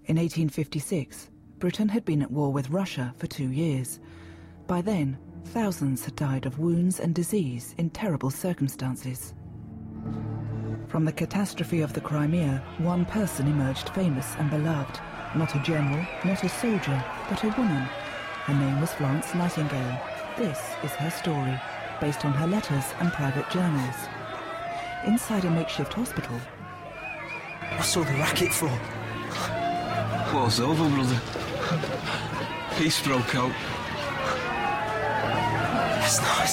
In 1856, Britain had been at war with Russia for 2 years. By then, thousands had died of wounds and disease in terrible circumstances. From the catastrophe of the Crimea, one person emerged famous and beloved. Not a general, not a soldier, but a woman. Her name was Florence Nightingale. This is her story, based on her letters and private journals. Inside a makeshift hospital... What's all the racket for? War's over, brother. Peace broke out. That's nice.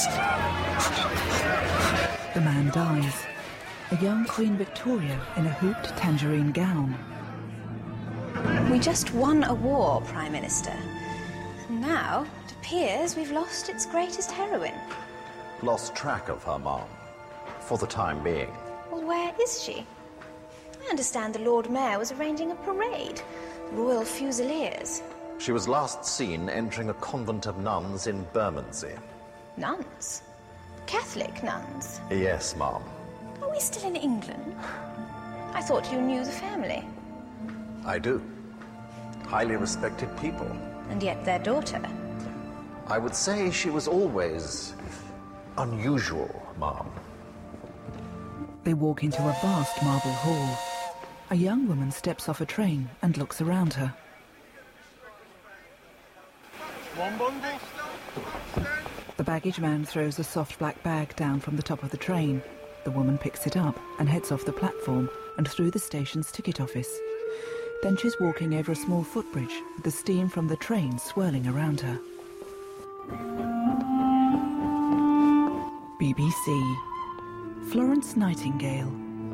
The man dies. A young Queen Victoria in a hooped tangerine gown. We just won a war, Prime Minister. And now, it appears we've lost its greatest heroine. Lost track of her, Mom. For the time being. Well, where is she? I understand the Lord Mayor was arranging a parade. Royal Fusiliers. She was last seen entering a convent of nuns in Bermondsey. Nuns? Catholic nuns? Yes, Mom. Are we still in England? I thought you knew the family. I do. Highly respected people. And yet their daughter. I would say she was always unusual, Mom. They walk into a vast marble hall. A young woman steps off a train and looks around her. One bundle. The baggage man throws a soft black bag down from the top of the train. The woman picks it up and heads off the platform and through the station's ticket office. Then she's walking over a small footbridge with the steam from the train swirling around her. BBC. Florence Nightingale.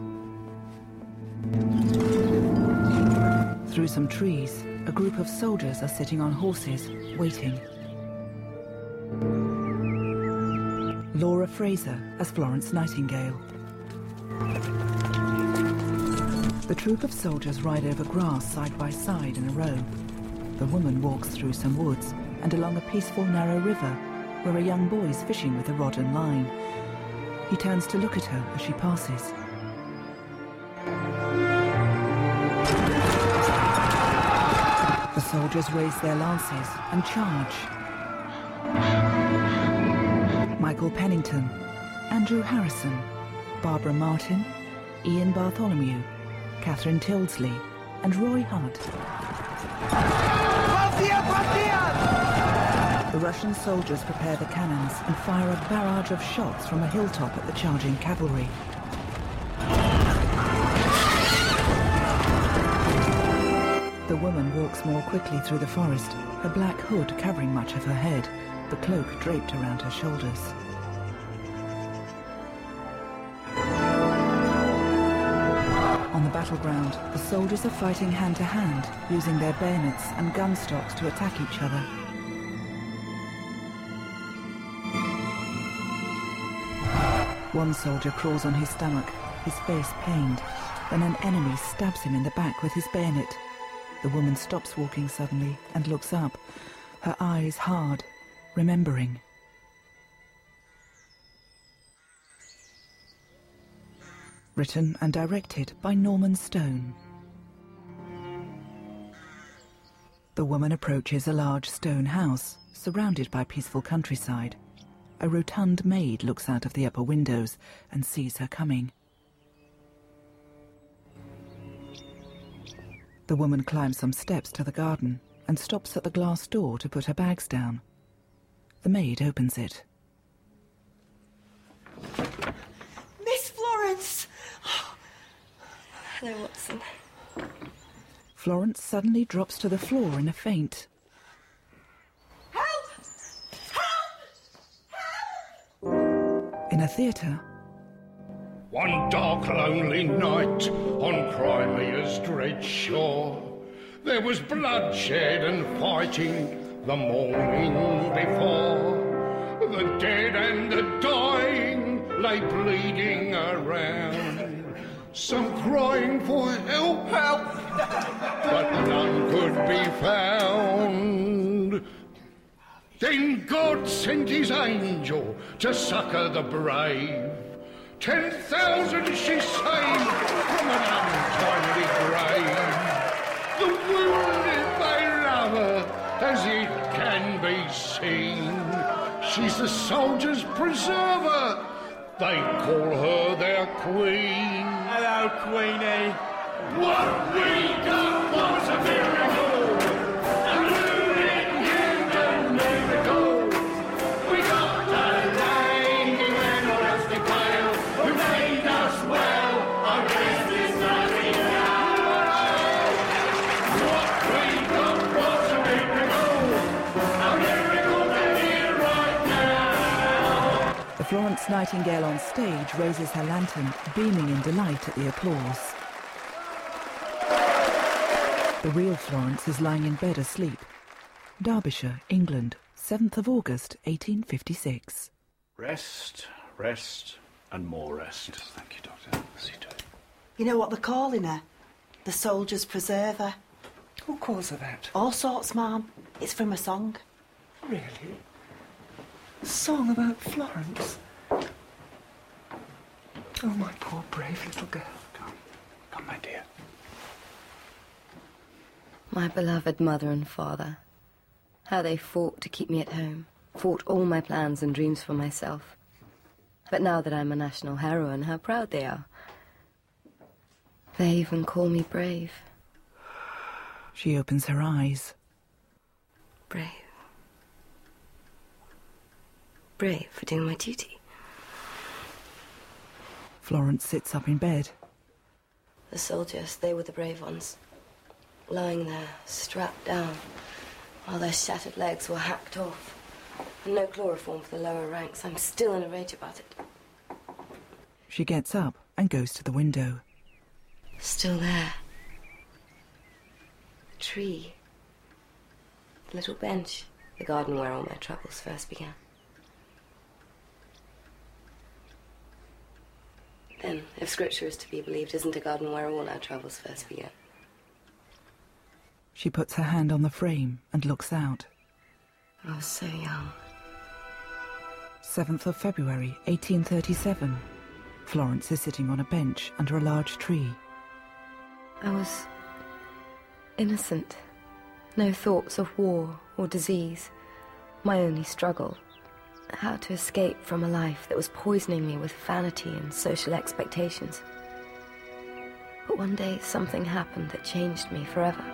Through some trees, a group of soldiers are sitting on horses, waiting. Laura Fraser as Florence Nightingale. The troop of soldiers ride over grass side by side in a row. The woman walks through some woods and along a peaceful narrow river where a young boy is fishing with a rod and line. He turns to look at her as she passes. The soldiers raise their lances and charge. Michael Pennington, Andrew Harrison, Barbara Martin, Ian Bartholomew, Catherine Tildesley, and Roy Hunt. The Russian soldiers prepare the cannons and fire a barrage of shots from a hilltop at the charging cavalry. The woman walks more quickly through the forest, her black hood covering much of her head, the cloak draped around her shoulders. On the battleground, the soldiers are fighting hand to hand, using their bayonets and gun stocks to attack each other. One soldier crawls on his stomach, his face pained. Then an enemy stabs him in the back with his bayonet. The woman stops walking suddenly and looks up, her eyes hard, remembering. Written and directed by Norman Stone. The woman approaches a large stone house, surrounded by peaceful countryside. A rotund maid looks out of the upper windows and sees her coming. The woman climbs some steps to the garden and stops at the glass door to put her bags down. The maid opens it. Miss Florence! Hello, Watson. Florence suddenly drops to the floor in a faint. Help! Help! In a theatre. One dark, lonely night on Crimea's dread shore, there was bloodshed and fighting the morning before. The dead and the dying lay bleeding around, some crying for help, but none could be found. Then God sent his angel to succour the brave. 10,000 she saved from an untimely grave. The wounded soldiers' preserver. They call her their queen. Hello, Queenie. What we got was a miracle, a moving human miracle. We got a lady in a rusty pail who made us well. Our rest is nothing now. What we got was a miracle that's here right now. The Florence Nightingale on stage raises her lantern, beaming in delight at the applause. The real Florence is lying in bed asleep. Derbyshire, England, 7th of August, 1856. Rest, rest, and more rest. Yes, thank you, Doctor. See to it. You know what they're calling her? The soldier's preserver. Who calls her that? All sorts, Ma'am. It's from a song. Really? A song about Florence? Oh, my poor brave little girl. Come, my dear. My beloved mother and father. How they fought to keep me at home. Fought all my plans and dreams for myself. But now that I'm a national heroine, how proud they are. They even call me brave. She opens her eyes. Brave. Brave for doing my duty. Florence sits up in bed. The soldiers, they were the brave ones. Lying there, strapped down, while their shattered legs were hacked off. And no chloroform for the lower ranks. I'm still in a rage about it. She gets up and goes to the window. Still there. The tree. The little bench. The garden where all my troubles first began. Then, if scripture is to be believed, isn't a garden where all our troubles first began? She puts her hand on the frame and looks out. I was so young. 7th of February, 1837. Florence is sitting on a bench under a large tree. I was innocent. No thoughts of war or disease. My only struggle, how to escape from a life that was poisoning me with vanity and social expectations. But one day something happened that changed me forever.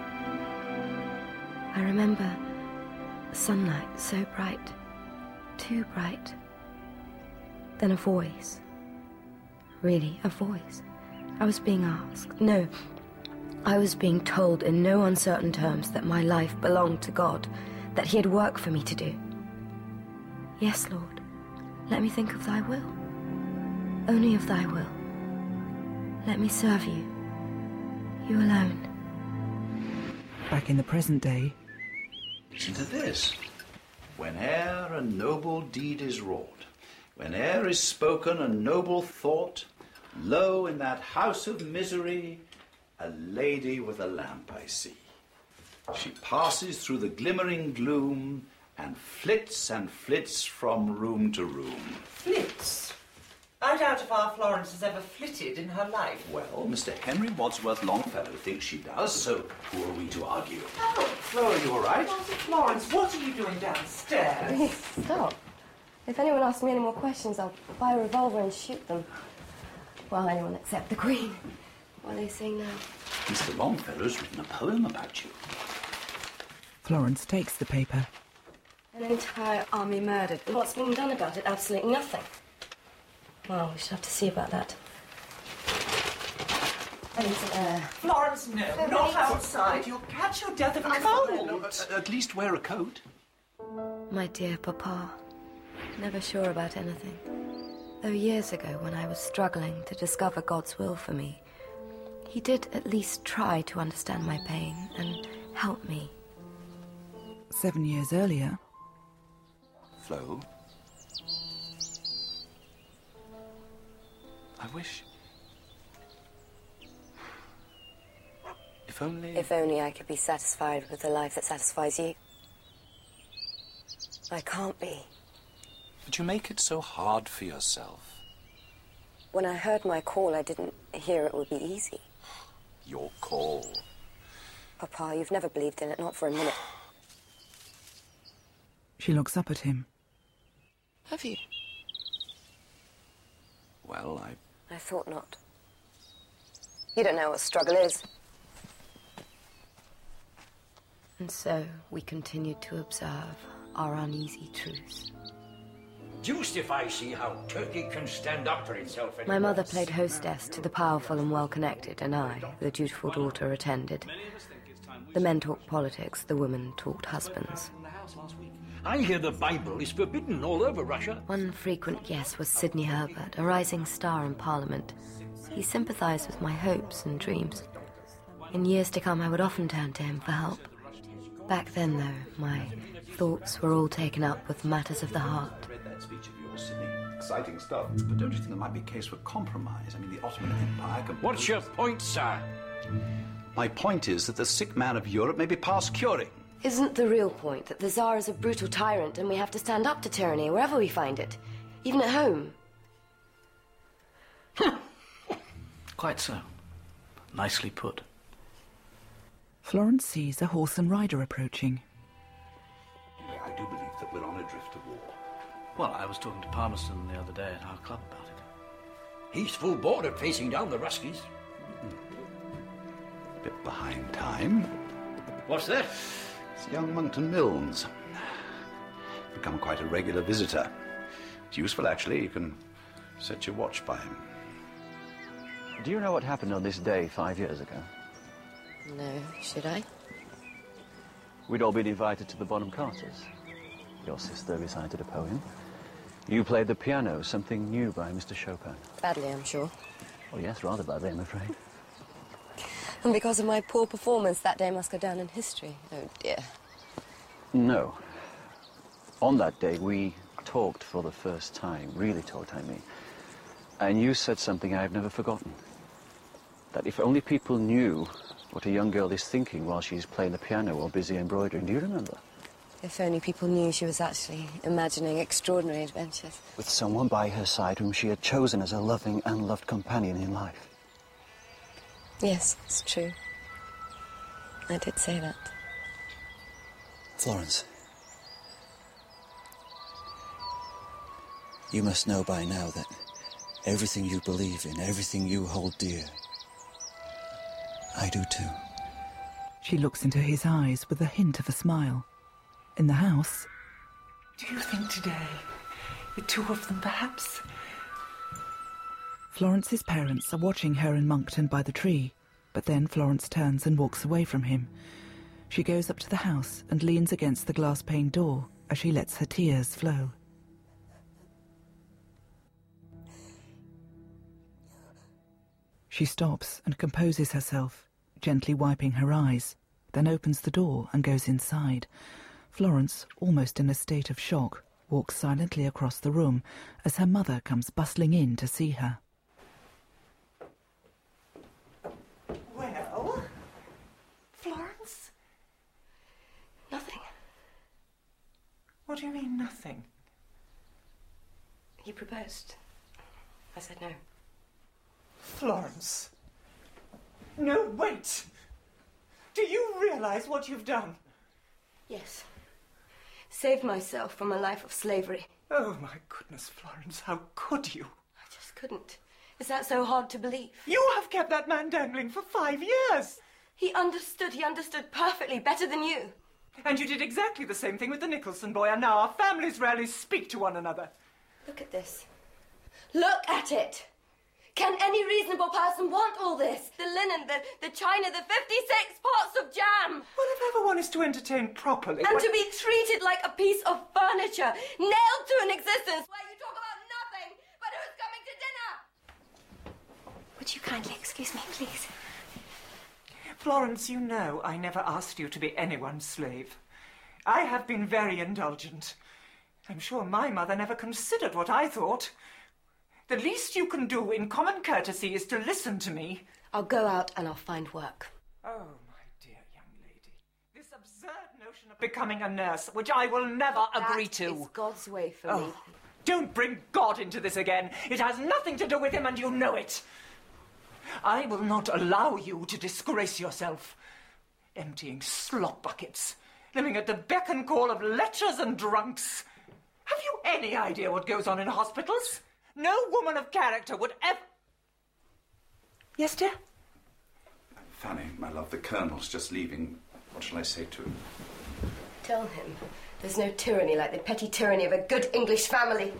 I remember sunlight so bright, too bright. Then a voice. Really, a voice. I was being asked. No, I was being told in no uncertain terms that my life belonged to God, that he had work for me to do. Yes, Lord, let me think of thy will. Only of thy will. Let me serve you. You alone. Back in the present day. Listen to this. Whene'er a noble deed is wrought, whene'er is spoken a noble thought, lo, in that house of misery, a lady with a lamp I see. She passes through the glimmering gloom and flits from room to room. Flits? I doubt if our Florence has ever flitted in her life. Well, Mr. Henry Wadsworth Longfellow thinks she does, so who are we to argue? Oh, Flo, are you all right? Florence, what are you doing downstairs? Please, stop. If anyone asks me any more questions, I'll buy a revolver and shoot them. Well, anyone except the Queen. What are they saying now? Mr. Longfellow's written a poem about you. Florence takes the paper. An entire army murdered. And what's being done about it? Absolutely nothing. Well, we should have to see about that. Florence, no, not outside. You'll catch your death of cold. At least wear a coat. My dear Papa, never sure about anything. Though years ago, when I was struggling to discover God's will for me, he did at least try to understand my pain and help me. 7 years earlier. Flo? I wish... If only... If only I could be satisfied with the life that satisfies you. I can't be. But you make it so hard for yourself. When I heard my call, I didn't hear it would be easy. Your call? Papa, you've never believed in it, not for a minute. She looks up at him. Have you? Well, I thought not. You don't know what struggle is. And so we continued to observe our uneasy truce. Deuced if I see how Turkey can stand up for itself anymore. My mother played hostess to the powerful and well-connected, and I, the dutiful daughter, attended. The men talked politics, the women talked husbands. I hear the Bible is forbidden all over Russia. One frequent guest was Sidney Herbert, a rising star in Parliament. He sympathized with my hopes and dreams. In years to come, I would often turn to him for help. Back then, though, my thoughts were all taken up with matters of the heart. Speech of yours, Sidney. Exciting stuff. But don't you think there might be a case for compromise? I mean, the Ottoman Empire can... What's your point, sir? My point is that the sick man of Europe may be past curing. Isn't the real point that the Tsar is a brutal tyrant and we have to stand up to tyranny wherever we find it? Even at home? Quite so. Nicely put. Florence sees a horse and rider approaching. I do believe that we're on a drift to war. Well, I was talking to Palmerston the other day at our club about it. He's full board at facing down the Ruskies. Bit behind time. What's that? It's young Monckton Milnes. Become quite a regular visitor. It's useful, actually. You can set your watch by him. Do you know what happened on this day 5 years ago? No, should I? We'd all been invited to the Bonham Carters. Your sister recited a poem. You played the piano, something new by Mr. Chopin. Badly, I'm sure. Oh, yes, rather badly, I'm afraid. And because of my poor performance, that day must go down in history. Oh, dear. No. On that day, we talked for the first time. Really talked, I mean. And you said something I've never forgotten. That if only people knew what a young girl is thinking while she's playing the piano or busy embroidering. Do you remember? If only people knew she was actually imagining extraordinary adventures. With someone by her side whom she had chosen as a loving and loved companion in life. Yes, it's true. I did say that. Florence, you must know by now that everything you believe in, everything you hold dear, I do too. She looks into his eyes with a hint of a smile. In the house... Do you think today, the two of them perhaps? Florence's parents are watching her and Monckton by the tree, but then Florence turns and walks away from him. She goes up to the house and leans against the glass-paned door as she lets her tears flow. She stops and composes herself, gently wiping her eyes, then opens the door and goes inside. Florence, almost in a state of shock, walks silently across the room as her mother comes bustling in to see her. Well, Florence? Nothing. What do you mean, nothing? He proposed. I said no. Florence. No, wait! Do you realize what you've done? Yes. Saved myself from a life of slavery. Oh, my goodness, Florence, how could you? I just couldn't. Is that so hard to believe? You have kept that man dangling for 5 years! He understood perfectly, better than you. And you did exactly the same thing with the Nicholson boy, and now our families rarely speak to one another. Look at this. Look at it! Can any reasonable person want all this? The linen, the china, the 56 pots of jam! Well, if ever one is to entertain properly... And to be treated like a piece of furniture, nailed to an existence where you talk about nothing but who's coming to dinner! Would you kindly excuse me, please? Florence, you know I never asked you to be anyone's slave. I have been very indulgent. I'm sure my mother never considered what I thought. The least you can do in common courtesy is to listen to me. I'll go out and I'll find work. Oh, my dear young lady. This absurd notion of becoming a nurse, which I will never agree to. That is God's way for me. Don't bring God into this again. It has nothing to do with him and you know it. I will not allow you to disgrace yourself. Emptying slop buckets. Living at the beck and call of lechers and drunks. Have you any idea what goes on in hospitals? No woman of character would ever... Yes, dear? Fanny, my love, the Colonel's just leaving. What shall I say to him? Tell him there's no tyranny like the petty tyranny of a good English family.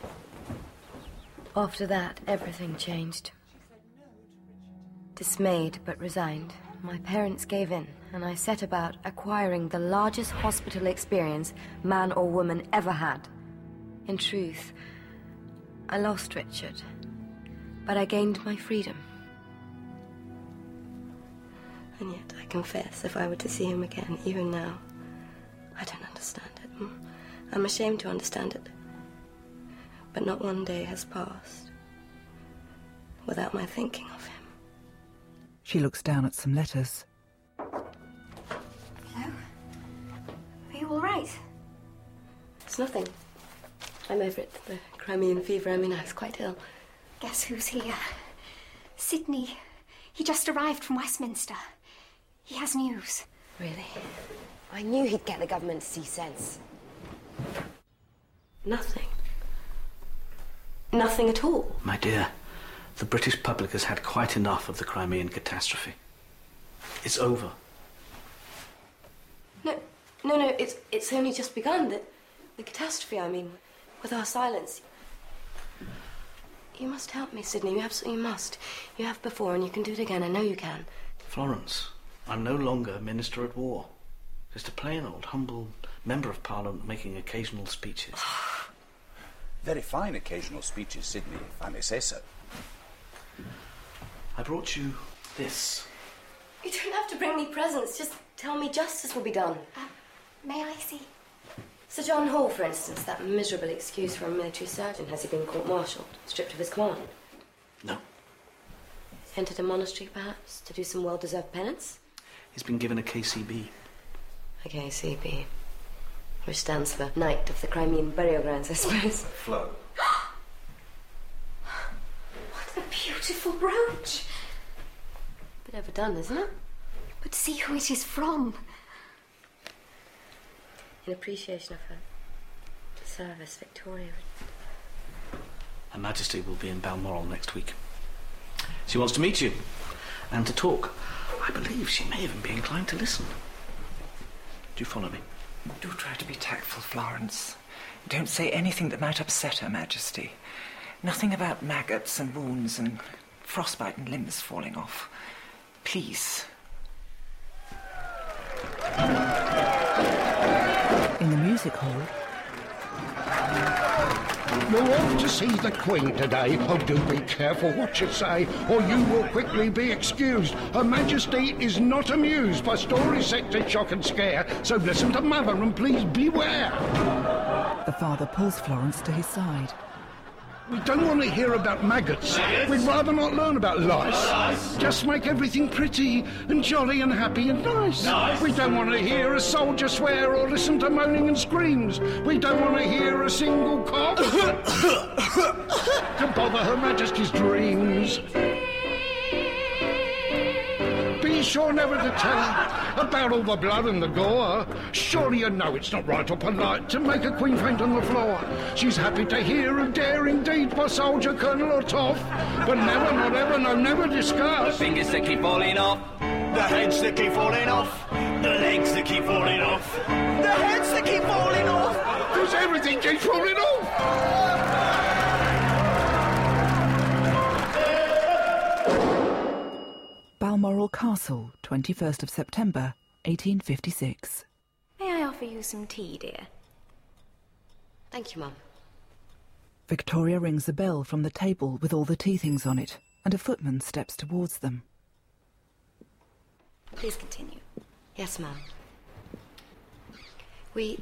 After that, everything changed. Dismayed but resigned, my parents gave in, and I set about acquiring the largest hospital experience man or woman ever had. In truth, I lost Richard, but I gained my freedom. And yet, I confess, if I were to see him again, even now, I don't understand it. I'm ashamed to understand it. But not one day has passed without my thinking of him. She looks down at some letters. Hello? Are you all right? It's nothing. I'm over it. The Crimean fever. I mean, I was quite ill. Guess who's here? Sidney. He just arrived from Westminster. He has news. Really? I knew he'd get the government to see sense. Nothing. Nothing at all. My dear, the British public has had quite enough of the Crimean catastrophe. It's over. No, it's only just begun. The catastrophe, I mean, with our silence. You must help me, Sidney. You absolutely must. You have before, and you can do it again. I know you can. Florence, I'm no longer Minister at War. Just a plain old, humble Member of Parliament making occasional speeches. Very fine occasional speeches, Sidney, if I may say so. I brought you this. You don't have to bring me presents. Just tell me justice will be done. May I see? Sir John Hall, for instance, that miserable excuse for a military surgeon. Has he been court-martialed, stripped of his command? No. Entered a monastery, perhaps, to do some well-deserved penance? He's been given a KCB. A KCB. Which stands for Knight of the Crimean Burial Grounds, I suppose. Flo. What a beautiful brooch. Bit overdone, isn't it? But see who it is from. In appreciation of her service, Victoria. Her Majesty will be in Balmoral next week. She wants to meet you and to talk. I believe she may even be inclined to listen. Do you follow me? Do try to be tactful, Florence. Don't say anything that might upset Her Majesty. Nothing about maggots and wounds and frostbite and limbs falling off. Please. In the music hall... You're off to see the Queen today. Oh, do be careful what you say, or you will quickly be excused. Her Majesty is not amused by stories set to shock and scare, so listen to Mother and please beware. The father pulls Florence to his side. We don't want to hear about maggots. We'd rather not learn about lice. Just make everything pretty and jolly and happy and nice. We don't want to hear a soldier swear or listen to moaning and screams. We don't want to hear a single cough to bother Her Majesty's dreams. Be sure never to tell her about all the blood and the gore. Surely you know it's not right or polite to make a queen faint on the floor. She's happy to hear of daring deeds by soldier, colonel or toff, but never, not ever, no, never discuss. The fingers that keep falling off, the heads that keep falling off, the legs that keep falling off, the heads that keep falling off. Because everything keeps falling off. Balmoral Castle, 21st of September, 1856. May I offer you some tea, dear? Thank you, Mum. Victoria rings a bell from the table with all the tea things on it, and a footman steps towards them. Please continue. Yes, Mum. We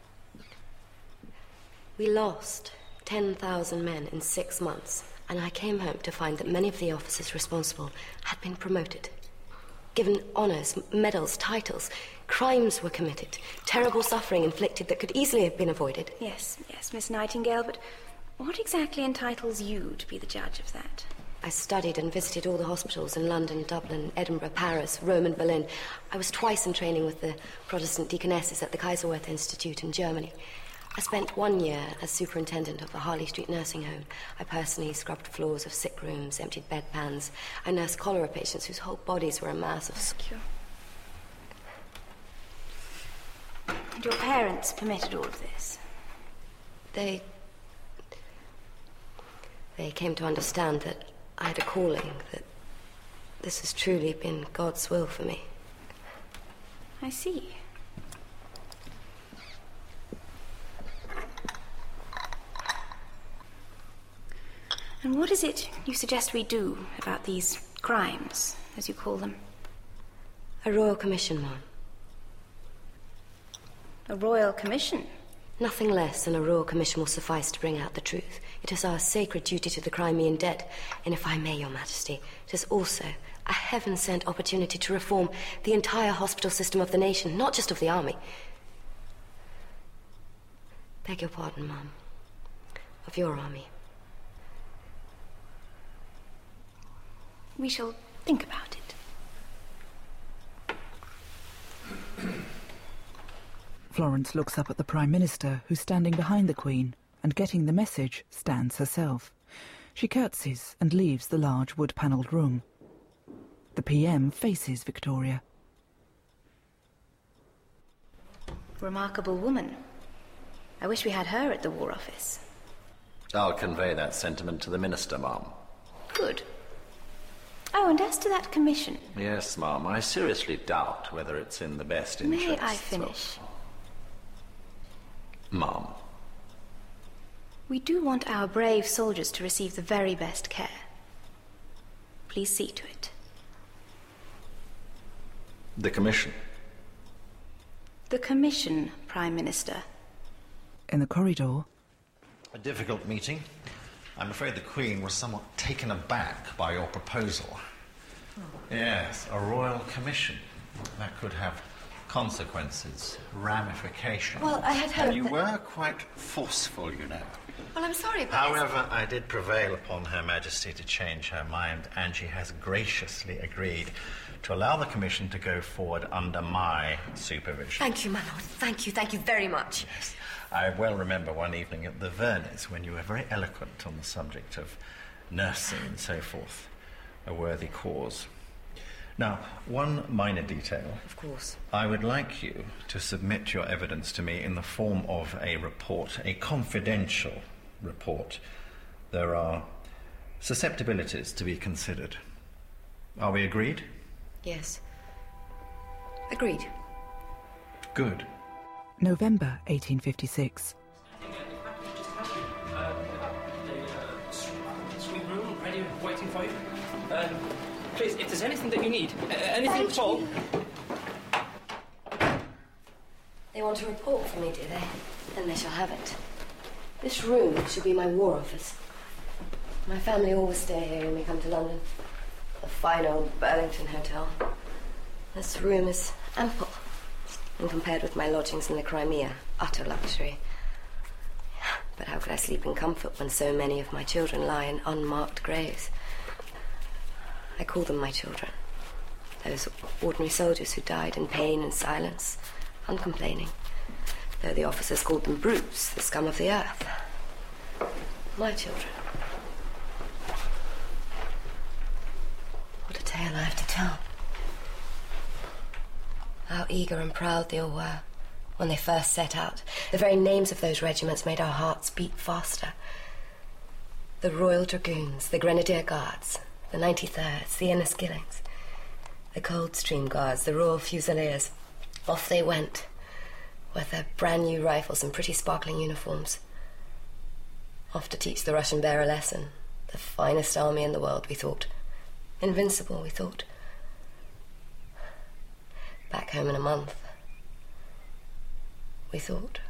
lost 10,000 men in 6 months, and I came home to find that many of the officers responsible had been promoted, given honours, medals, titles. Crimes were committed, terrible suffering inflicted that could easily have been avoided. Yes, Miss Nightingale, but what exactly entitles you to be the judge of that? I studied and visited all the hospitals in London, Dublin, Edinburgh, Paris, Rome and Berlin. I was twice in training with the Protestant deaconesses at the Kaiserwerth Institute in Germany. I spent 1 year as superintendent of the Harley Street nursing home. I personally scrubbed floors of sick rooms, emptied bedpans. I nursed cholera patients whose whole bodies were a mass of skew. And your parents permitted all of this? They came to understand that I had a calling, that this has truly been God's will for me. I see. And what is it you suggest we do about these crimes, as you call them? A royal commission, Mom. A royal commission? Nothing less than a royal commission will suffice to bring out the truth. It is our sacred duty to the Crimean dead. And if I may, Your Majesty, it is also a heaven-sent opportunity to reform the entire hospital system of the nation, not just of the army. Beg your pardon, Mum. Of your army. We shall think about it. Florence looks up at the Prime Minister, who's standing behind the Queen, and getting the message, stands herself. She curtsies and leaves the large wood-panelled room. The PM faces Victoria. Remarkable woman. I wish we had her at the War Office. I'll convey that sentiment to the Minister, Ma'am. Good. Oh, and as to that commission... Yes, Ma'am, I seriously doubt whether it's in the best interests. May I finish? Ma'am. We do want our brave soldiers to receive the very best care. Please see to it. The commission? The commission, Prime Minister. In the corridor... A difficult meeting. I'm afraid the Queen was somewhat taken aback by your proposal. Oh. Yes, a royal commission. That could have consequences, ramifications. Well, I had hoped You that... were quite forceful, you know. Well, I'm sorry, but... However, I did prevail upon Her Majesty to change her mind, and she has graciously agreed to allow the commission to go forward under my supervision. Thank you, my lord. Thank you very much. Yes. I well remember one evening at the Vernes when you were very eloquent on the subject of nursing and so forth. A worthy cause. Now, one minor detail. Of course. I would like you to submit your evidence to me in the form of a report, a confidential report. There are susceptibilities to be considered. Are we agreed? Yes. Agreed. Good. November 1856. Suite room ready, waiting for you. Please, if there's anything that you need, anything at all. They want a report from me, do they? Then they shall have it. This room should be my War Office. My family always stay here when we come to London. The fine old Burlington Hotel. This room is ample. And compared with my lodgings in the Crimea, utter luxury. But how could I sleep in comfort when so many of my children lie in unmarked graves? I call them my children. Those ordinary soldiers who died in pain and silence, uncomplaining. Though the officers called them brutes, the scum of the earth. My children. What a tale I have to tell. How eager and proud they all were when they first set out. The very names of those regiments made our hearts beat faster. The Royal Dragoons, the Grenadier Guards, the 93rds, the Enniskillings, the Coldstream Guards, the Royal Fusiliers. Off they went, with their brand new rifles and pretty sparkling uniforms. Off to teach the Russian Bear a lesson. The finest army in the world, we thought. Invincible, we thought. Back home in a month. We thought.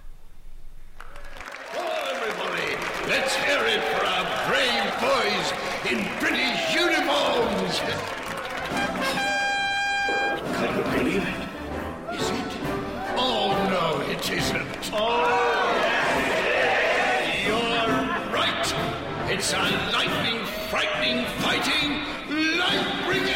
Oh, everybody, let's hear it for our brave boys in British uniforms! Can you believe it? Is it? Oh, no, it isn't. Oh, You're right. It's a lightning, frightening, fighting Light Brigade!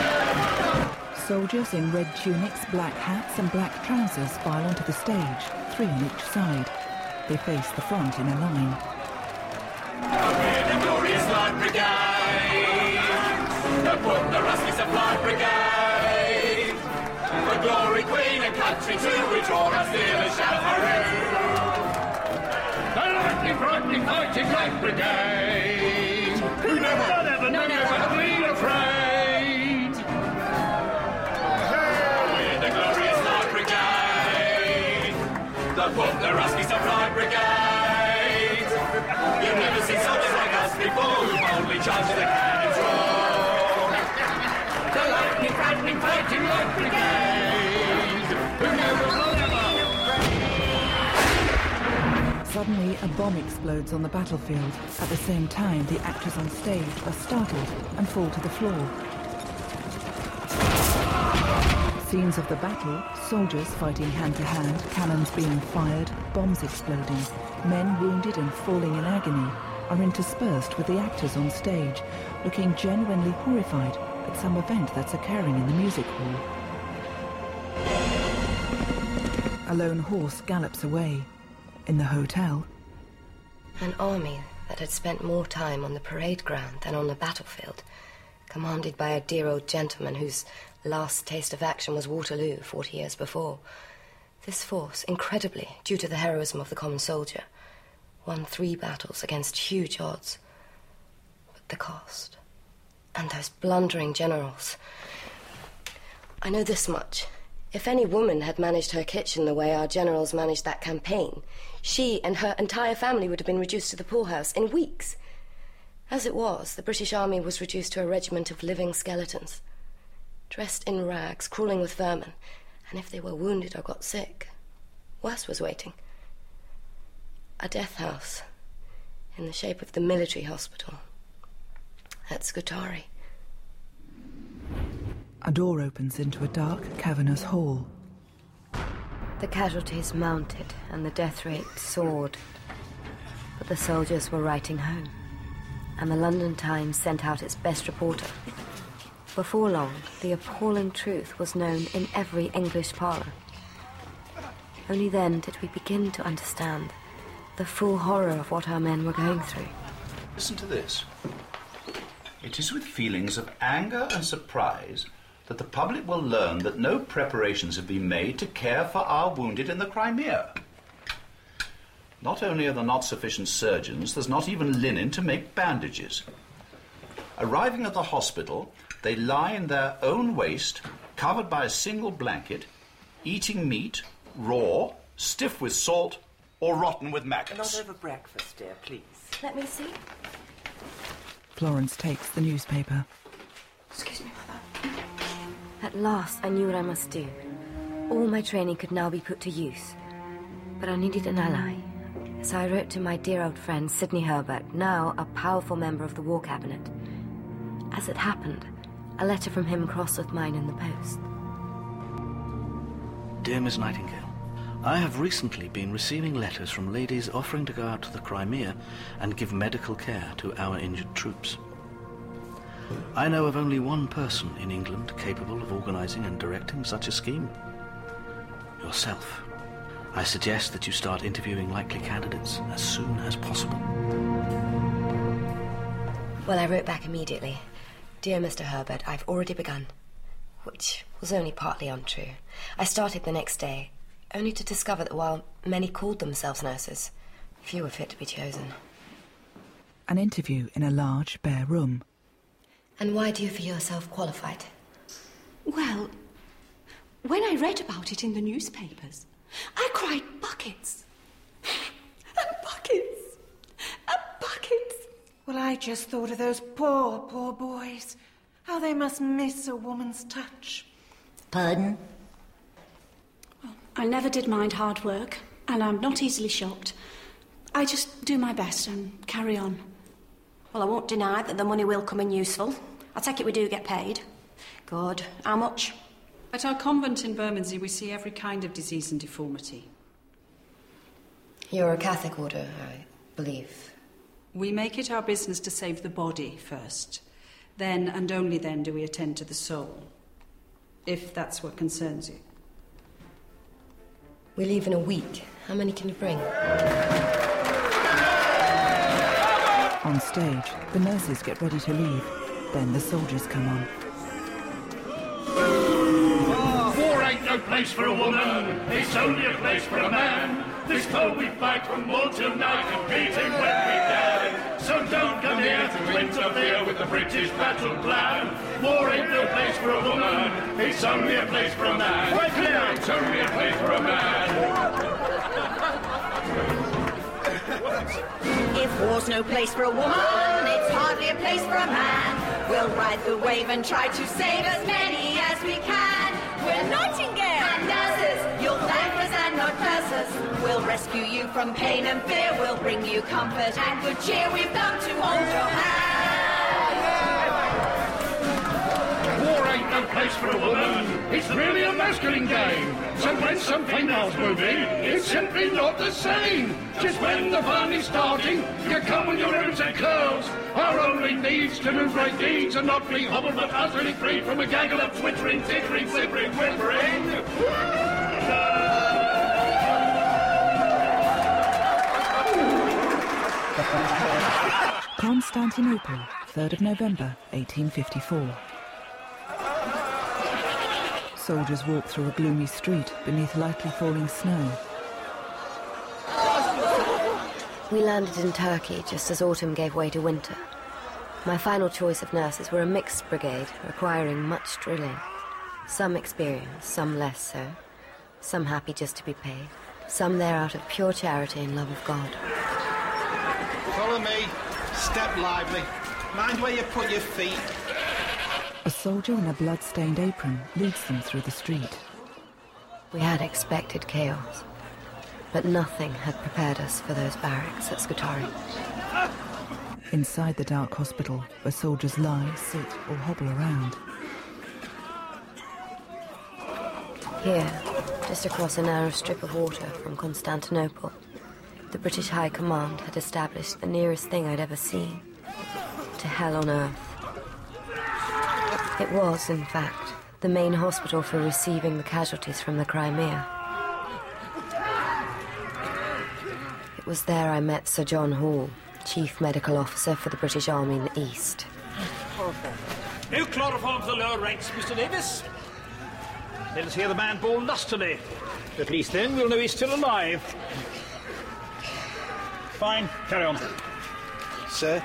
Soldiers in red tunics, black hats and black trousers file onto the stage, 3 on each side. They face the front in a line. We're the glorious Light Brigade, the rusty supply brigade. For glory, Queen and country too, we draw our steel and shout hooray. The lightning, frightening, fighting Light Brigade, who never been afraid. We're the glorious Light Brigade, the rusty supply brigade. You've never seen soldiers like us before, who boldly charge the cannons roar. The lightning, frightening, fighting Light Brigade, who never. Suddenly, a bomb explodes on the battlefield. At the same time, the actors on stage are startled and fall to the floor. Scenes of the battle, soldiers fighting hand-to-hand, cannons being fired, bombs exploding, men wounded and falling in agony, are interspersed with the actors on stage, looking genuinely horrified at some event that's occurring in the music hall. A lone horse gallops away. In the hotel, an army that had spent more time on the parade ground than on the battlefield, commanded by a dear old gentleman whose last taste of action was Waterloo 40 years before. This force, incredibly, due to the heroism of the common soldier, won 3 battles against huge odds. But the cost, and those blundering generals. I know this much. If any woman had managed her kitchen the way our generals managed that campaign, she and her entire family would have been reduced to the poorhouse in weeks. As it was, the British Army was reduced to a regiment of living skeletons, dressed in rags, crawling with vermin, and if they were wounded or got sick, worse was waiting. A death house in the shape of the military hospital at Scutari. A door opens into a dark, cavernous hall. The casualties mounted and the death rate soared. But the soldiers were writing home, and the London Times sent out its best reporter. Before long, the appalling truth was known in every English parlour. Only then did we begin to understand the full horror of what our men were going through. Listen to this. It is with feelings of anger and surprise that the public will learn that no preparations have been made to care for our wounded in the Crimea. Not only are there not sufficient surgeons, there's not even linen to make bandages. Arriving at the hospital, they lie in their own waste, covered by a single blanket, eating meat, raw, stiff with salt, or rotten with maggots. Not over breakfast, dear, please. Let me see. Florence takes the newspaper. Excuse me, Mother. At last, I knew what I must do. All my training could now be put to use. But I needed an ally. So I wrote to my dear old friend, Sidney Herbert, now a powerful member of the War Cabinet. As it happened, a letter from him crossed with mine in the post. Dear Miss Nightingale, I have recently been receiving letters from ladies offering to go out to the Crimea and give medical care to our injured troops. I know of only one person in England capable of organising and directing such a scheme. Yourself. I suggest that you start interviewing likely candidates as soon as possible. Well, I wrote back immediately. Dear Mr. Herbert, I've already begun. Which was only partly untrue. I started the next day, only to discover that while many called themselves nurses, few were fit to be chosen. An interview in a large, bare room. And why do you feel yourself qualified? Well, when I read about it in the newspapers, I cried buckets. And buckets. And buckets. Well, I just thought of those poor, poor boys. How they must miss a woman's touch. Pardon? Well, I never did mind hard work, and I'm not easily shocked. I just do my best and carry on. Well, I won't deny that the money will come in useful. I take it we do get paid. Good. How much? At our convent in Bermondsey, we see every kind of disease and deformity. You're a Catholic order, I believe. We make it our business to save the body first. Then, and only then, do we attend to the soul. If that's what concerns you. We leave in a week. How many can you bring? On stage, the nurses get ready to leave. Then the soldiers come on. War ain't no place for a woman, it's only a place for a man. This foe we fight from morn till night and beat him when we can. So don't come here to interfere with the British battle plan. War ain't no place for a woman, it's only a place for a man. Right clear, it's only a place for a man. If war's no place for a woman, it's hardly a place for a man. We'll ride the wave and try to save as many as we can. We're Nightingale and nurses, you'll thank us and not curse us. We'll rescue you from pain and fear, we'll bring you comfort and good cheer. We've come to hold your hand. War ain't no place for a woman, it's really a masculine game. So when some females move in, it's simply not the same. Just when the fun is starting, you come with your roots and curls. Our only needs to do great deeds and not be hobbled but utterly free from a gaggle of twittering, tittering, whimpering, whimpering. Constantinople, 3rd of November, 1854. Soldiers walk through a gloomy street beneath lightly falling snow. We landed in Turkey just as autumn gave way to winter. My final choice of nurses were a mixed brigade requiring much drilling. Some experienced, some less so. Some happy just to be paid. Some there out of pure charity and love of God. Follow me. Step lively. Mind where you put your feet. A soldier in a blood-stained apron leads them through the street. We had expected chaos, but nothing had prepared us for those barracks at Scutari. Inside the dark hospital, where soldiers lie, sit, or hobble around. Here, just across a narrow strip of water from Constantinople, the British High Command had established the nearest thing I'd ever seen to hell on earth. It was, in fact, the main hospital for receiving the casualties from the Crimea. It was there I met Sir John Hall, Chief Medical Officer for the British Army in the East. No chloroform for the lower ranks, Mr. Davis. Let us hear the man bawl lustily. At least then we'll know he's still alive. Fine, carry on. Sir?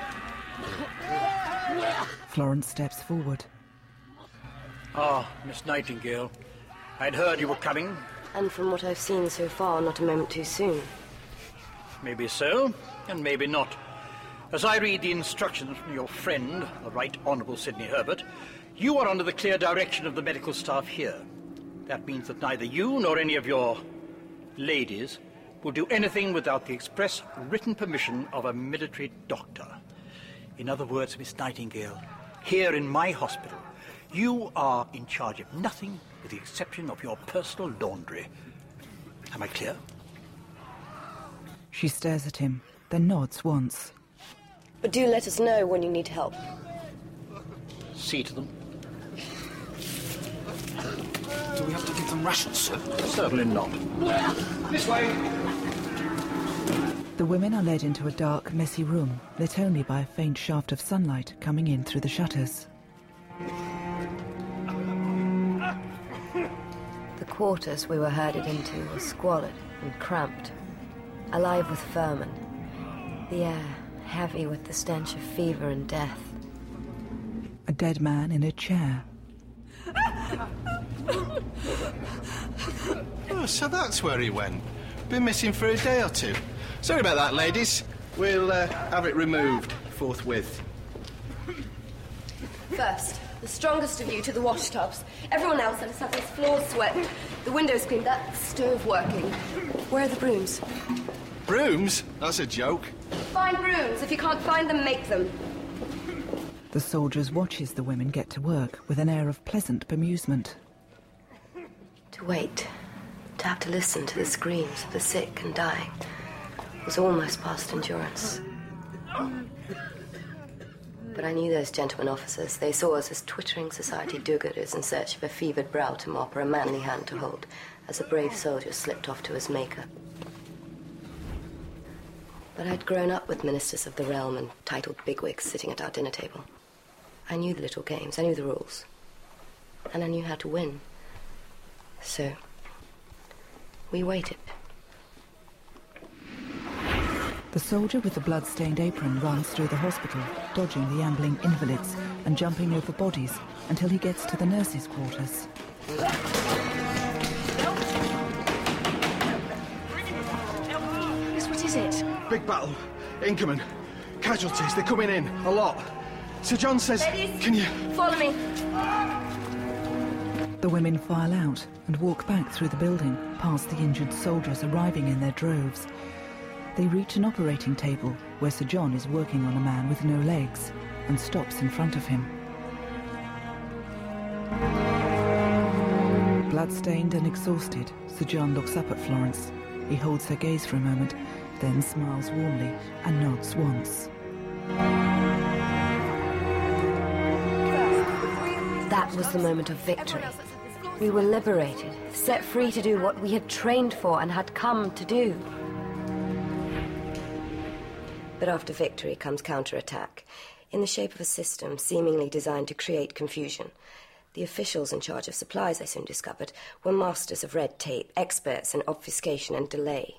Florence steps forward. Ah, Miss Nightingale. I'd heard you were coming. And from what I've seen so far, not a moment too soon. Maybe so, and maybe not. As I read the instructions from your friend, the Right Honourable Sidney Herbert, you are under the clear direction of the medical staff here. That means that neither you nor any of your ladies will do anything without the express written permission of a military doctor. In other words, Miss Nightingale, here in my hospital, you are in charge of nothing with the exception of your personal laundry. Am I clear? She stares at him, then nods once. But do let us know when you need help. See to them. Do we have to give them rations, sir? Certainly not. This way. The women are led into a dark, messy room, lit only by a faint shaft of sunlight coming in through the shutters. The quarters we were herded into were squalid and cramped, alive with vermin, the air heavy with the stench of fever and death. A dead man in a chair. Oh, so that's where he went. Been missing for a day or two. Sorry about that, ladies. We'll have it removed forthwith. First, the strongest of you to the washtubs. Everyone else, let us have these floors swept, the windows cleaned, that stove working. Where are the brooms? Brooms? That's a joke. Find brooms. If you can't find them, make them. The soldiers watches the women get to work with an air of pleasant bemusement. To wait, to have to listen to the screams of the sick and dying, was almost past endurance. But I knew those gentlemen officers. They saw us as twittering society do-gooders in search of a fevered brow to mop or a manly hand to hold. as a brave soldier slipped off to his maker. But I'd grown up with ministers of the realm and titled bigwigs sitting at our dinner table. I knew the little games, I knew the rules, and I knew how to win. So, we waited. The soldier with the blood-stained apron runs through the hospital, dodging the ambling invalids and jumping over bodies until he gets to the nurses' quarters. What is it? Big battle. Incoming. Casualties, they're coming in. A lot. Sir John says... Ladies, can you... follow me. The women file out and walk back through the building, past the injured soldiers arriving in their droves. They reach an operating table where Sir John is working on a man with no legs and stops in front of him. Blood-stained and exhausted, Sir John looks up at Florence. He holds her gaze for a moment, then smiles warmly and nods once. That was the moment of victory. We were liberated, set free to do what we had trained for and had come to do. But after victory comes counterattack, in the shape of a system seemingly designed to create confusion. The officials in charge of supplies, I soon discovered, were masters of red tape, experts in obfuscation and delay.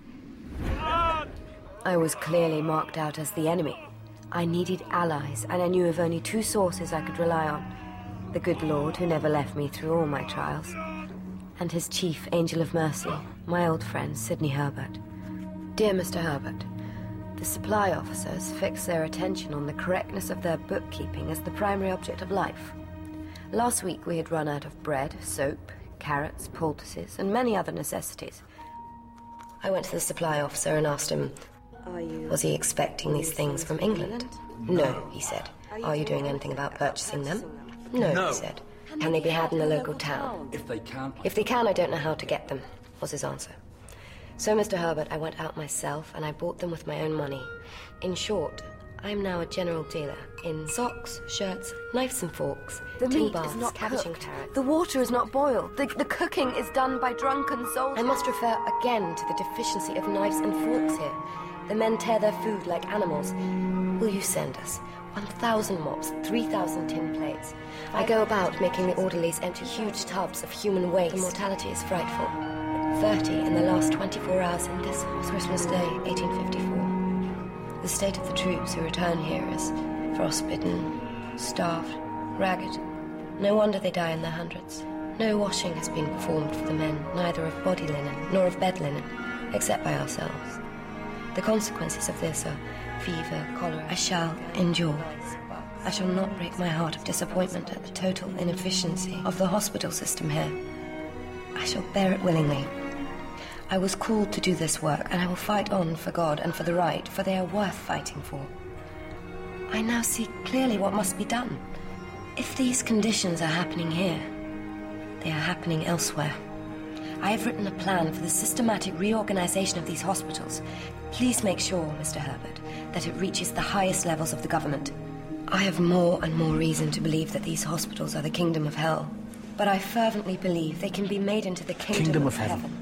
I was clearly marked out as the enemy. I needed allies, and I knew of only two sources I could rely on. The good Lord, who never left me through all my trials, and his chief angel of mercy, my old friend, Sidney Herbert. Dear Mr. Herbert, the supply officers fix their attention on the correctness of their bookkeeping as the primary object of life. Last week we had run out of bread, soap, carrots, poultices, and many other necessities. I went to the supply officer and asked him, was he expecting these things from England? No, he said. Are you doing anything about purchasing them? No, he said. Can they be had in the local town? If they can. If they can, I don't know how to get them, was his answer. So, Mr. Herbert, I went out myself and I bought them with my own money. In short, I am now a general dealer in socks, shirts, knives and forks, The tin meat baths, is not cabbage and cooked. carrots. The water is not boiled. The cooking is done by drunken soldiers. I must refer again to the deficiency of knives and forks here. The men tear their food like animals. Will you send us 1,000 mops, 3,000 tin plates? I go about making the orderlies empty huge tubs of human waste. The mortality is frightful. 30 in the last 24 hours in this Christmas Day, 1854. The state of the troops who return here is frostbitten, starved, ragged. No wonder they die in their hundreds. No washing has been performed for the men, neither of body linen nor of bed linen, except by ourselves. The consequences of this are fever, cholera. I shall endure. I shall not break my heart of disappointment at the total inefficiency of the hospital system here. I shall bear it willingly. I was called to do this work, and I will fight on for God and for the right, for they are worth fighting for. I now see clearly what must be done. If these conditions are happening here, they are happening elsewhere. I have written a plan for the systematic reorganization of these hospitals. Please make sure, Mr. Herbert, that it reaches the highest levels of the government. I have more and more reason to believe that these hospitals are the kingdom of hell, but I fervently believe they can be made into the kingdom of heaven.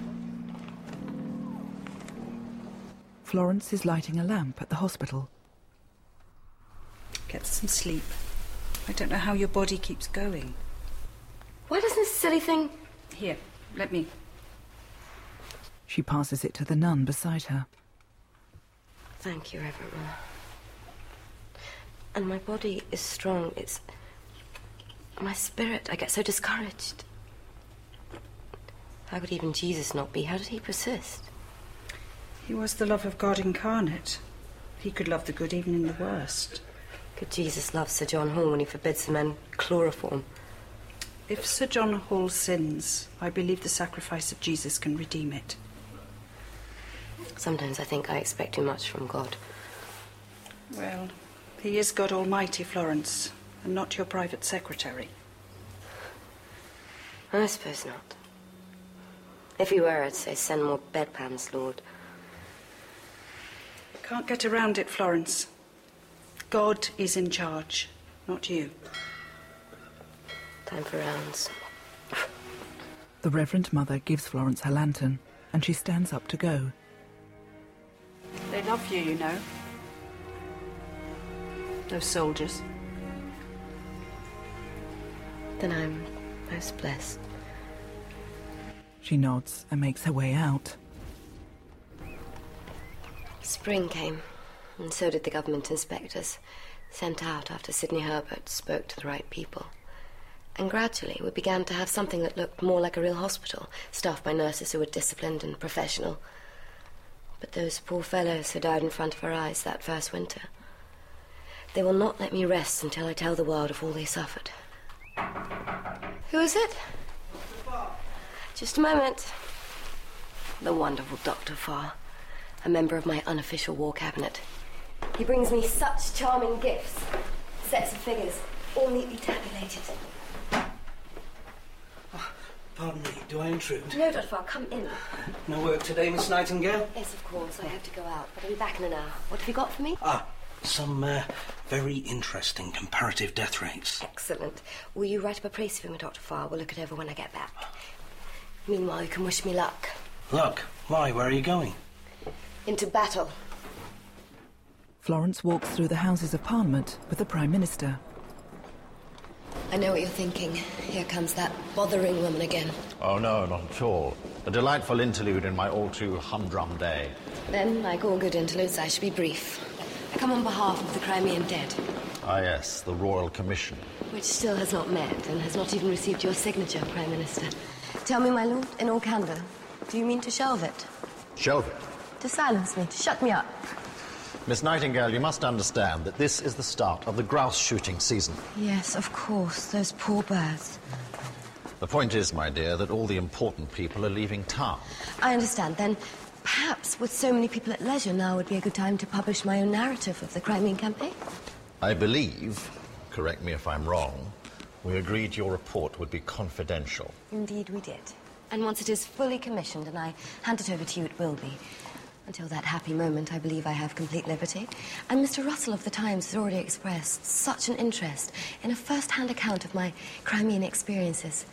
Florence is lighting a lamp at the hospital. Get some sleep. I don't know how your body keeps going. Why doesn't this silly thing... Here, let me... She passes it to the nun beside her. Thank you, Reverend Ma. And my body is strong. It's... my spirit. I get so discouraged. How could even Jesus not be? How did he persist? He was the love of God incarnate. He could love the good even in the worst. Could Jesus love Sir John Hall when he forbids the men chloroform? If Sir John Hall sins, I believe the sacrifice of Jesus can redeem it. Sometimes I think I expect too much from God. Well, he is God Almighty, Florence, and not your private secretary. I suppose not. If he were, I'd say send more bedpans, Lord. Can't get around it, Florence. God is in charge, not you. Time for rounds. The Reverend Mother gives Florence her lantern, and she stands up to go. They love you, you know. Those soldiers. Then I'm most blessed. She nods and makes her way out. Spring came, and so did the government inspectors, sent out after Sidney Herbert spoke to the right people. And gradually we began to have something that looked more like a real hospital, staffed by nurses who were disciplined and professional. But those poor fellows who died in front of our eyes that first winter, they will not let me rest until I tell the world of all they suffered. Who is it? Just a moment. The wonderful Dr. Farr, a member of my unofficial war cabinet. He brings me such charming gifts. Sets of figures, all neatly tabulated. Pardon me, do I intrude? No, Dr. Farr, come in. No work today, Miss Nightingale? Yes, of course, I have to go out, but I'll be back in an hour. What have you got for me? Some very interesting comparative death rates. Excellent. Will you write up a praise for me, Dr. Farr? We'll look it over when I get back. Meanwhile, you can wish me luck. Luck? Why? Where are you going? Into battle. Florence walks through the Houses of Parliament with the Prime Minister. I know what you're thinking. Here comes that bothering woman again. Oh, no, not at all. A delightful interlude in my all-too humdrum day. Then, like all good interludes, I should be brief. I come on behalf of the Crimean dead. Ah, yes, the Royal Commission. Which still has not met and has not even received your signature, Prime Minister. Tell me, my lord, in all candour, do you mean to shelve it? Shelve it? To silence me, to shut me up? Miss Nightingale, you must understand that this is the start of the grouse shooting season. Yes, of course, those poor birds. The point is, my dear, that all the important people are leaving town. I understand. Then, perhaps, with so many people at leisure, now would be a good time to publish my own narrative of the Crimean campaign? I believe, correct me if I'm wrong, we agreed your report would be confidential. Indeed we did. And once it is fully commissioned and I hand it over to you, it will be. Until that happy moment, I believe I have complete liberty. And Mr. Russell of the Times has already expressed such an interest in a first-hand account of my Crimean experiences.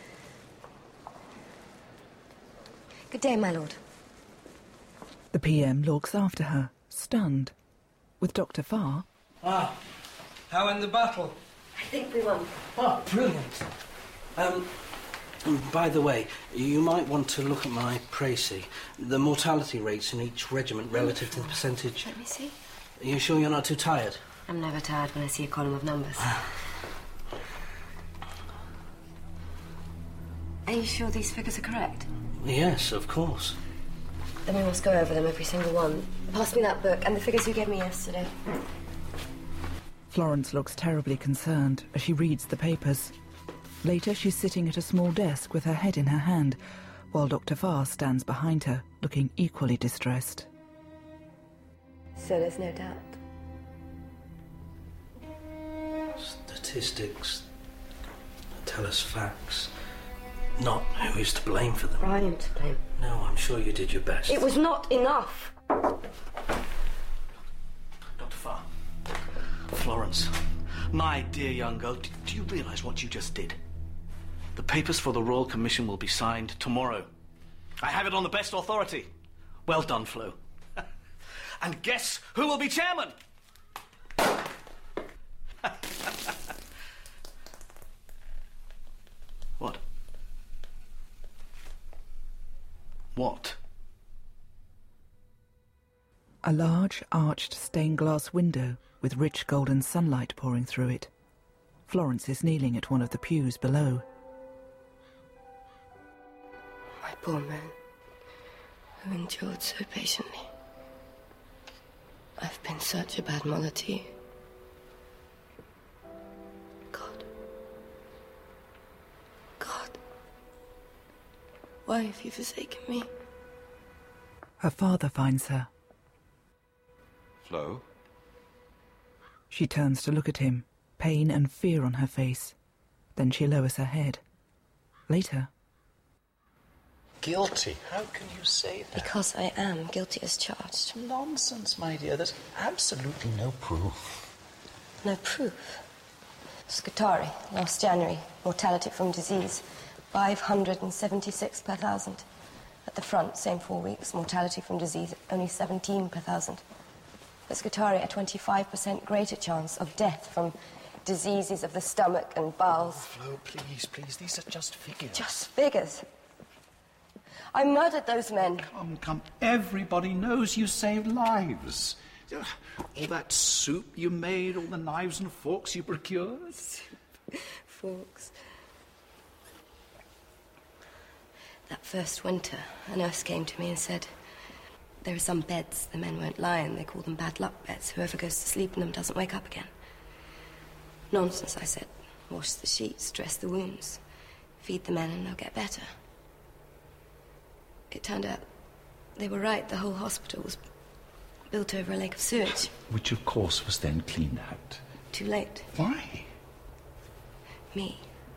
Good day, my lord. The PM looks after her, stunned. With Dr. Farr... How in the battle? I think we won. Oh, brilliant. By the way, you might want to look at my précis. The mortality rates in each regiment relative to the percentage. Let me see. Are you sure you're not too tired? I'm never tired when I see a column of numbers. Are you sure these figures are correct? Yes, of course. Then we must go over them, every single one. Pass me that book and the figures you gave me yesterday. Florence looks terribly concerned as she reads the papers. Later, she's sitting at a small desk with her head in her hand, while Dr. Farr stands behind her, looking equally distressed. So there's no doubt. Statistics tell us facts, not who is to blame for them. I am to blame. No, I'm sure you did your best. It was not enough. Dr. Farr. Florence, my dear young girl, do you realise what you just did? The papers for the Royal Commission will be signed tomorrow. I have it on the best authority. Well done, Flo. And guess who will be chairman? What? What? A large, arched stained glass window with rich golden sunlight pouring through it. Florence is kneeling at one of the pews below. My poor man, who endured so patiently. I've been such a bad mother to you. God, why have you forsaken me? Her father finds her. Flo? She turns to look at him, pain and fear on her face. Then she lowers her head. Later... Guilty? How can you say that? Because I am guilty as charged. Nonsense, my dear. There's absolutely no proof. No proof? Scutari, last January, mortality from disease. 576 per thousand. At the front, same 4 weeks, mortality from disease only 17 per thousand. At Scutari, a 25% greater chance of death from diseases of the stomach and bowels. Flo, please, these are just figures. Just figures. I murdered those men. Come, everybody knows you saved lives. All that soup you made, all the knives and forks you procured. Forks. That first winter, a nurse came to me and said, there are some beds the men won't lie in. They call them bad luck beds. Whoever goes to sleep in them doesn't wake up again. Nonsense, I said. Wash the sheets, dress the wounds, feed the men and they'll get better. It turned out they were right. The whole hospital was built over a lake of sewage. Which, of course, was then cleaned out. Too late. Why? Me.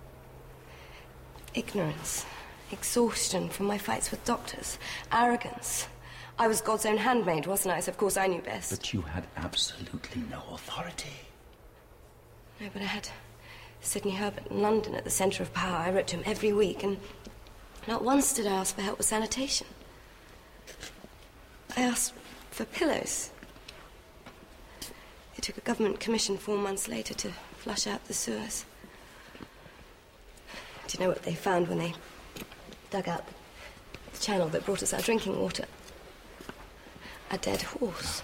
Ignorance. Exhaustion from my fights with doctors. Arrogance. I was God's own handmaid, wasn't I? So of course I knew best. But you had absolutely no authority. No, but I had Sidney Herbert in London at the centre of power. I wrote to him every week, and not once did I ask for help with sanitation. I asked for pillows. It took a government commission 4 months later to flush out the sewers. Do you know what they found when they dug out the channel that brought us our drinking water? A dead horse.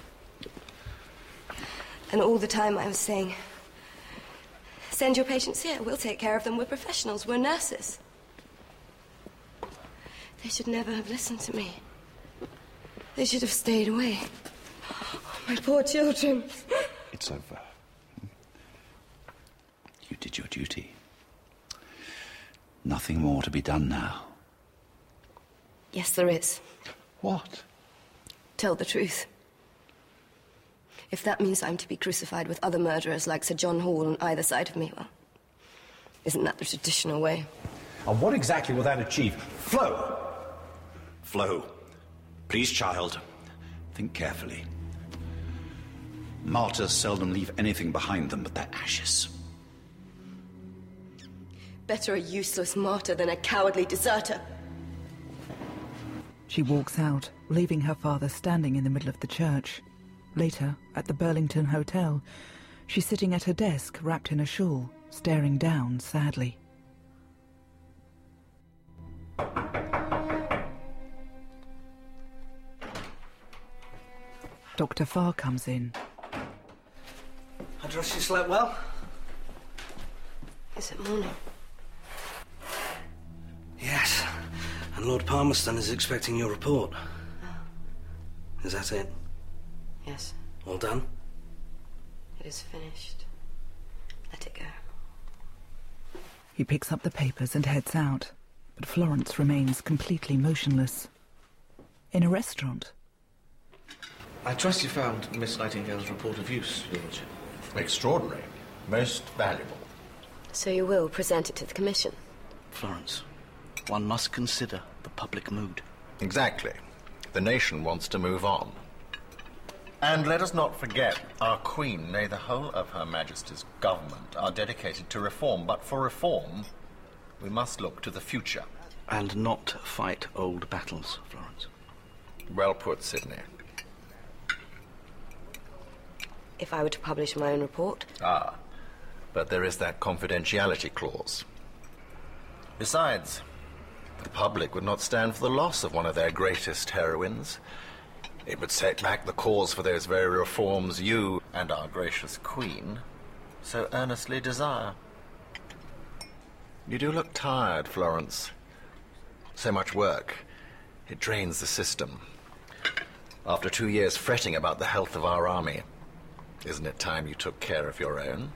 And all the time I was saying, send your patients here, we'll take care of them, we're professionals, we're nurses. They should never have listened to me. They should have stayed away. Oh, my poor children. It's over. You did your duty. Nothing more to be done now. Yes, there is. What? Tell the truth. If that means I'm to be crucified with other murderers like Sir John Hall on either side of me, well, isn't that the traditional way? And what exactly will that achieve? Flo! Flo, please, child, think carefully. Martyrs seldom leave anything behind them but their ashes. Better a useless martyr than a cowardly deserter. She walks out, leaving her father standing in the middle of the church. Later, at the Burlington Hotel, she's sitting at her desk, wrapped in a shawl, staring down sadly. Dr. Farr comes in. I trust you slept well? Is it morning? Yes. And Lord Palmerston is expecting your report. Is that it? Yes. All done? It is finished. Let it go. He picks up the papers and heads out, but Florence remains completely motionless. In a restaurant. I trust you found Miss Nightingale's report of use, Your Lordship. Extraordinary. Most valuable. So you will present it to the Commission? Florence, one must consider the public mood. Exactly. The nation wants to move on. And let us not forget, our Queen, nay, the whole of Her Majesty's government, are dedicated to reform. But for reform, we must look to the future. And not fight old battles, Florence. Well put, Sidney. If I were to publish my own report? Ah, but there is that confidentiality clause. Besides, the public would not stand for the loss of one of their greatest heroines. It would set back the cause for those very reforms you and our gracious Queen so earnestly desire. You do look tired, Florence. So much work. It drains the system. After 2 years fretting about the health of our army, isn't it time you took care of your own?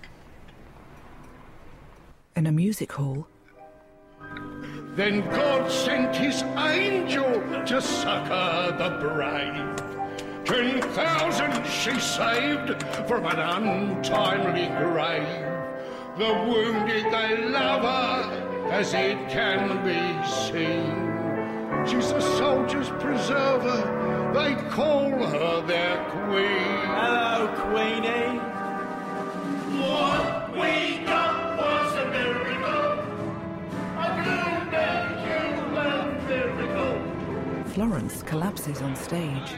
In a music hall. Then God sent his angel to succor the brave. 10,000 she saved from an untimely grave. The wounded they love her, as it can be seen. She's a soldier's preserver, they call her their queen. Hello, Queenie. What we got was a miracle. A Florence collapses on stage.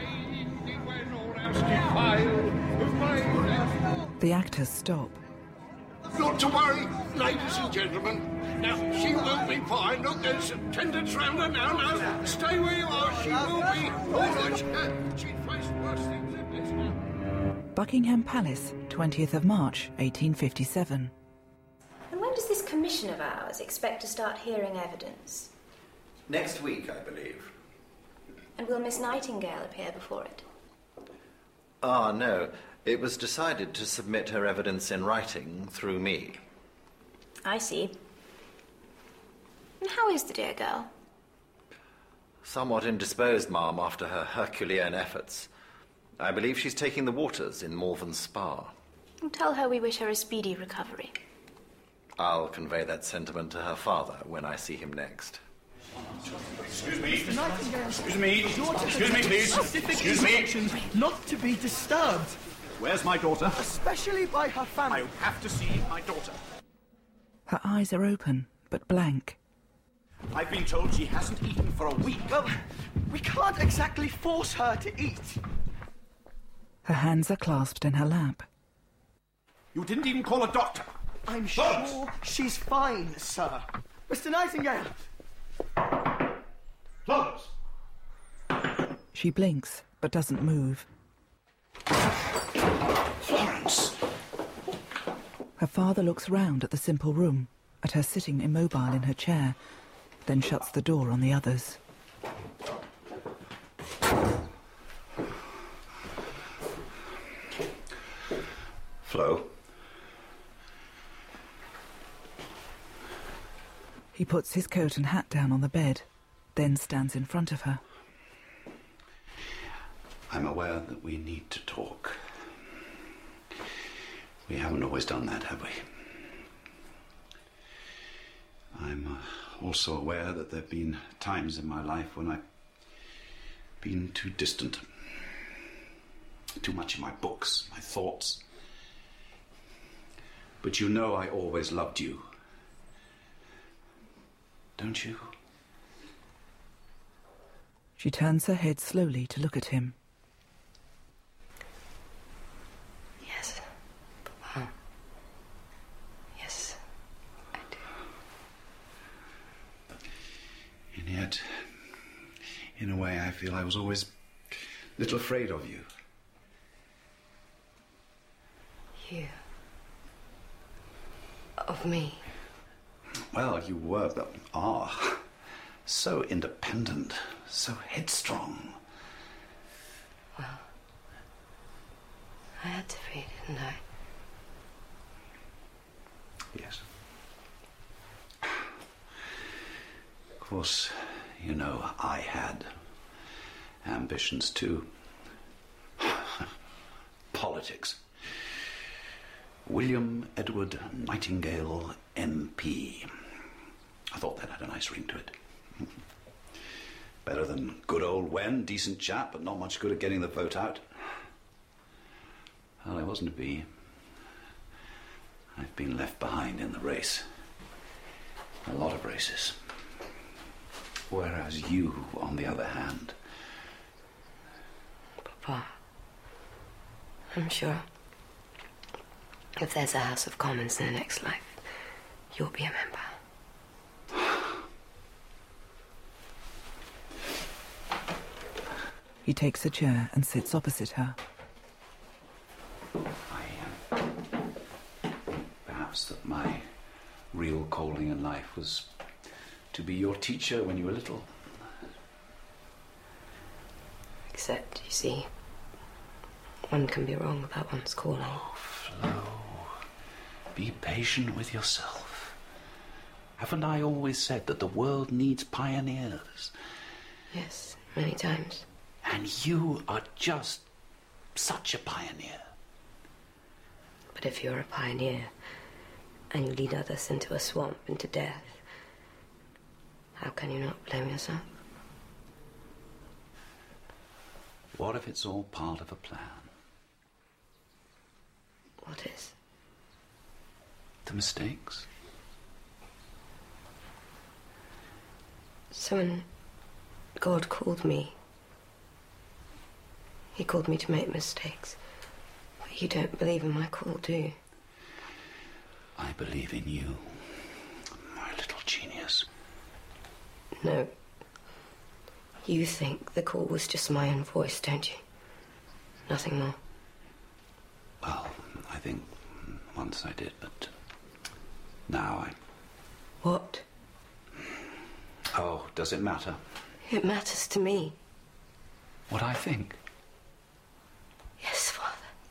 The actors stop. Not to worry, ladies and gentlemen. Now, she will be fine. Look, there's attendants round her now. No, stay where you are. She will be. All right. She'd face worse things than this now. Buckingham Palace, 20th of March, 1857. And when does this commission of ours expect to start hearing evidence? Next week, I believe. And will Miss Nightingale appear before it? Ah, no. It was decided to submit her evidence in writing through me. I see. And how is the dear girl? Somewhat indisposed, ma'am, after her Herculean efforts. I believe she's taking the waters in Malvern Spa. And tell her we wish her a speedy recovery. I'll convey that sentiment to her father when I see him next. Excuse me. Excuse me. Excuse me, please. Excuse me. Not to be disturbed. Where's my daughter? Especially by her family. I have to see my daughter. Her eyes are open, but blank. I've been told she hasn't eaten for a week. Well, we can't exactly force her to eat. Her hands are clasped in her lap. You didn't even call a doctor. I'm sure she's fine, sir. Mr. Nightingale! Florence! She blinks, but doesn't move. Florence! Her father looks round at the simple room, at her sitting immobile in her chair, then shuts the door on the others. Flo? He puts his coat and hat down on the bed, then stands in front of her. I'm aware that we need to talk. We haven't always done that, have we? I'm also aware that there have been times in my life when I've been too distant. Too much in my books, my thoughts. But you know I always loved you. Don't you? She turns her head slowly to look at him. Yes, Papa. Yes, I do. And yet, in a way, I feel I was always a little afraid of you. You? Of me? Well, you are so independent, so headstrong. Well, I had to be, didn't I? Yes. Of course, you know, I had ambitions too. Politics. William Edward Nightingale, MP. I thought that had a nice ring to it. Better than good old Wen, decent chap, but not much good at getting the vote out. Well, I wasn't to be. I've been left behind in the race. A lot of races. Whereas you, on the other hand... Papa, I'm sure if there's a House of Commons in the next life, you'll be a member. He takes a chair and sits opposite her. Perhaps that my real calling in life was to be your teacher when you were little. Except, you see, one can be wrong about one's calling. Oh, Flo, be patient with yourself. Haven't I always said that the world needs pioneers? Yes, many times. And you are just such a pioneer. But if you're a pioneer and you lead others into a swamp, into death, how can you not blame yourself? What if it's all part of a plan? What is? The mistakes? Someone God called me. He called me to make mistakes. But you don't believe in my call, do you? I believe in you, my little genius. No. You think the call was just my own voice, don't you? Nothing more. Well, I think once I did, but now I... What? Oh, does it matter? It matters to me. What I think? Yes, Father.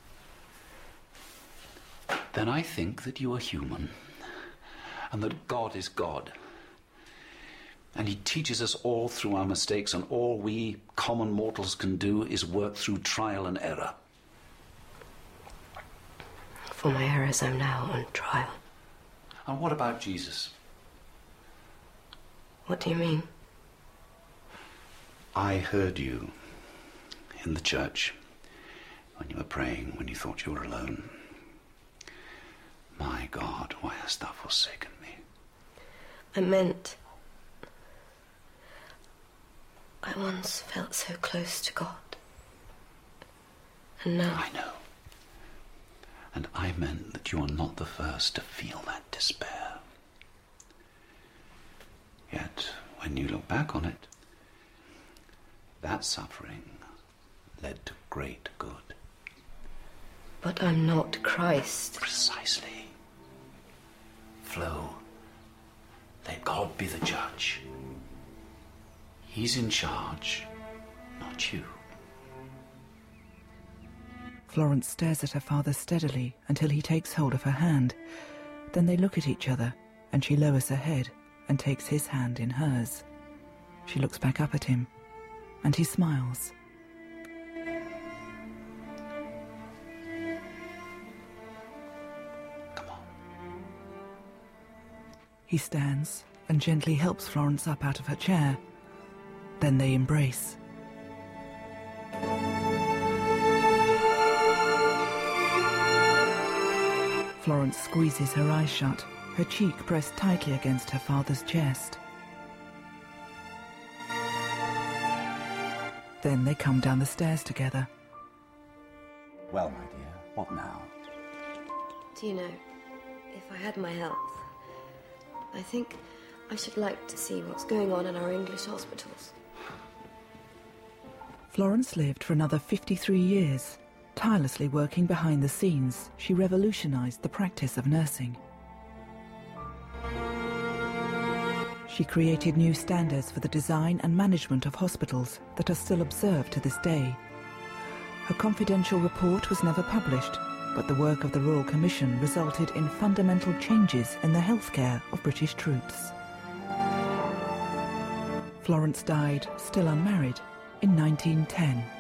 Then I think that you are human, and that God is God. And he teaches us all through our mistakes, and all we common mortals can do is work through trial and error. For my errors, I'm now on trial. And what about Jesus? What do you mean? I heard you in the church when you were praying, when you thought you were alone. My God, why hast thou forsaken me? I meant... I once felt so close to God. And now... I know. And I meant that you are not the first to feel that despair. Yet, when you look back on it, that suffering led to great good. But I'm not Christ. Precisely. Flo, let God be the judge. He's in charge, not you. Florence stares at her father steadily until he takes hold of her hand. Then they look at each other, and she lowers her head and takes his hand in hers. She looks back up at him, and he smiles. Come on. He stands and gently helps Florence up out of her chair. Then they embrace. Florence squeezes her eyes shut, her cheek pressed tightly against her father's chest. Then they come down the stairs together. Well, my dear, what now? Do you know, if I had my health, I think I should like to see what's going on in our English hospitals. Florence lived for another 53 years. Tirelessly working behind the scenes, she revolutionized the practice of nursing. She created new standards for the design and management of hospitals that are still observed to this day. Her confidential report was never published, but the work of the Royal Commission resulted in fundamental changes in the healthcare of British troops. Florence died, still unmarried, in 1910.